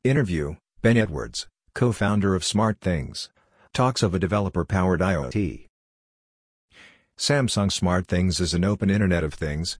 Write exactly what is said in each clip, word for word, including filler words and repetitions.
Interview: Ben Edwards, co-founder of SmartThings, talks of a developer-powered IoT. Samsung SmartThings is an open Internet of Things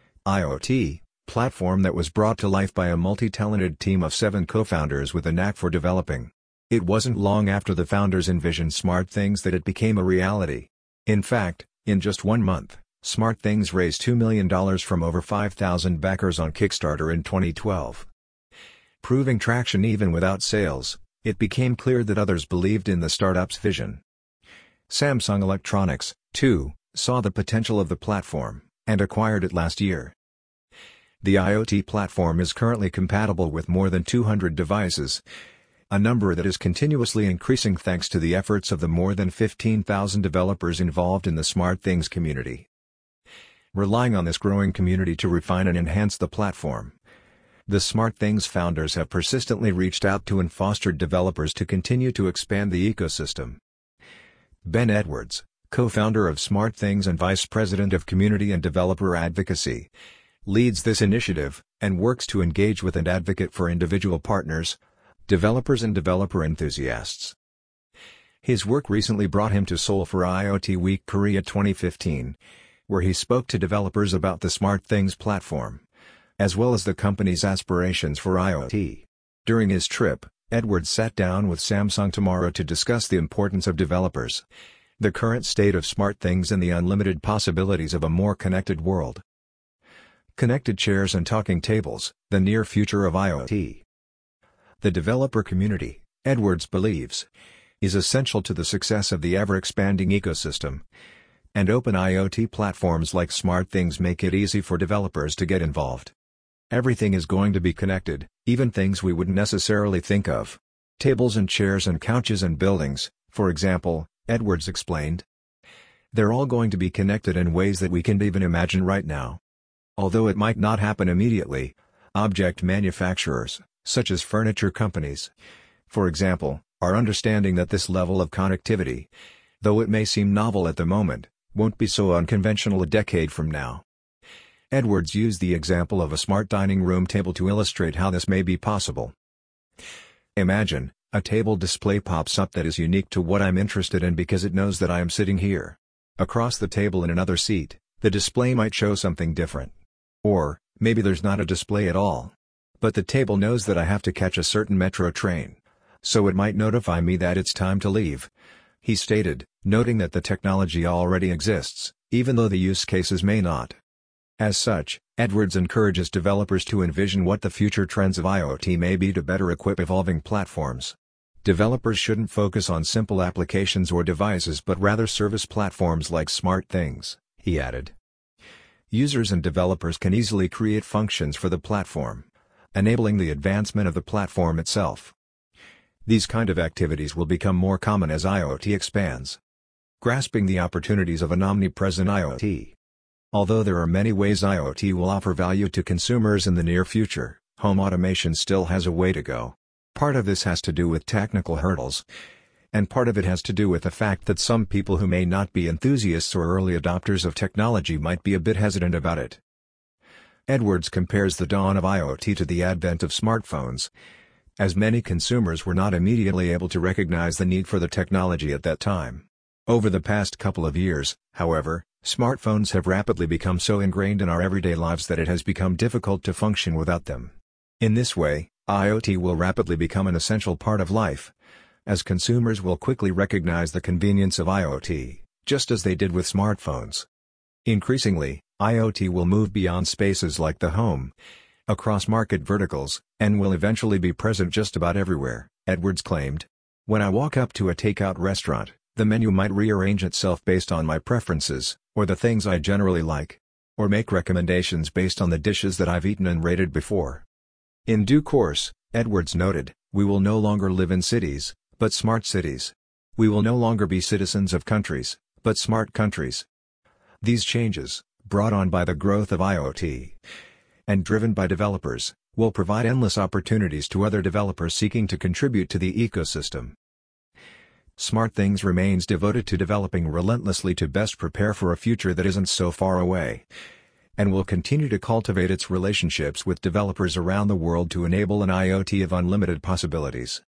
(IoT) platform that was brought to life by a multi-talented team of seven co-founders with a knack for developing. It wasn't long after the founders envisioned SmartThings that it became a reality. In fact, in just one month, SmartThings raised two million dollars from over five thousand backers on Kickstarter in twenty twelve. Proving traction even without sales, it became clear that others believed in the startup's vision. Samsung Electronics, too, saw the potential of the platform, and acquired it last year. The IoT platform is currently compatible with more than two hundred devices, a number that is continuously increasing thanks to the efforts of the more than fifteen thousand developers involved in the SmartThings community. Relying on this growing community to refine and enhance the platform, the SmartThings founders have persistently reached out to and fostered developers to continue to expand the ecosystem. Ben Edwards, co-founder of SmartThings and vice president of community and developer advocacy, leads this initiative, and works to engage with and advocate for individual partners, developers and developer enthusiasts. His work recently brought him to Seoul for IoT Week Korea twenty fifteen, where he spoke to developers about the SmartThings platform, as well as the company's aspirations for IoT. During his trip, Edwards sat down with Samsung tomorrow to discuss the importance of developers, the current state of SmartThings and the unlimited possibilities of a more connected world. Connected chairs and talking tables, the near future of IoT. The developer community, Edwards believes, is essential to the success of the ever-expanding ecosystem, and open IoT platforms like SmartThings make it easy for developers to get involved. Everything is going to be connected, even things we wouldn't necessarily think of. Tables and chairs and couches and buildings, for example, Edwards explained. They're all going to be connected in ways that we can't even imagine right now. Although it might not happen immediately, object manufacturers, such as furniture companies, for example, are understanding that this level of connectivity, though it may seem novel at the moment, won't be so unconventional a decade from now. Edwards used the example of a smart dining room table to illustrate how this may be possible. Imagine, a table display pops up that is unique to what I'm interested in because it knows that I am sitting here. Across the table in another seat, the display might show something different. Or, maybe there's not a display at all. But the table knows that I have to catch a certain metro train, so it might notify me that it's time to leave, he stated, noting that the technology already exists, even though the use cases may not. As such, Edwards encourages developers to envision what the future trends of IoT may be to better equip evolving platforms. Developers shouldn't focus on simple applications or devices but rather service platforms like SmartThings, he added. Users and developers can easily create functions for the platform, enabling the advancement of the platform itself. These kind of activities will become more common as IoT expands. Grasping the opportunities of an omnipresent IoT. Although there are many ways IoT will offer value to consumers in the near future, home automation still has a way to go. Part of this has to do with technical hurdles, and part of it has to do with the fact that some people who may not be enthusiasts or early adopters of technology might be a bit hesitant about it. Edwards compares the dawn of IoT to the advent of smartphones, as many consumers were not immediately able to recognize the need for the technology at that time. Over the past couple of years, however, smartphones have rapidly become so ingrained in our everyday lives that it has become difficult to function without them. In this way, IoT will rapidly become an essential part of life, as consumers will quickly recognize the convenience of IoT, just as they did with smartphones. Increasingly, IoT will move beyond spaces like the home, across market verticals, and will eventually be present just about everywhere, Edwards claimed. When I walk up to a takeout restaurant, the menu might rearrange itself based on my preferences, or the things I generally like, or make recommendations based on the dishes that I've eaten and rated before. In due course, Edwards noted, we will no longer live in cities, but smart cities. We will no longer be citizens of countries, but smart countries. These changes, brought on by the growth of IoT, and driven by developers, will provide endless opportunities to other developers seeking to contribute to the ecosystem. SmartThings remains devoted to developing relentlessly to best prepare for a future that isn't so far away, and will continue to cultivate its relationships with developers around the world to enable an IoT of unlimited possibilities.